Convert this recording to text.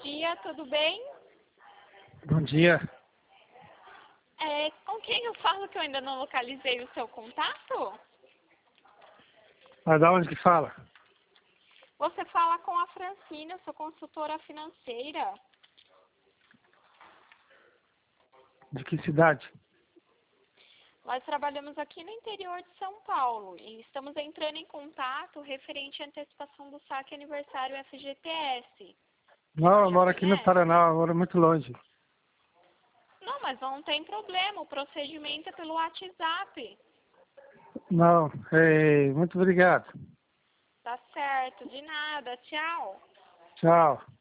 dia, tudo bem? Bom dia. Com quem eu falo que eu ainda não localizei o seu contato? Mas da onde que fala? Você fala com a Francine, eu sou consultora financeira. De que cidade? Nós trabalhamos aqui no interior de São Paulo e estamos entrando em contato referente à antecipação do saque aniversário FGTS. Não, eu Já moro aqui no conhece? Paraná, eu moro muito longe. Não, mas não tem problema, o procedimento é pelo WhatsApp. Não, muito obrigado. Tá certo, de nada, tchau. Tchau.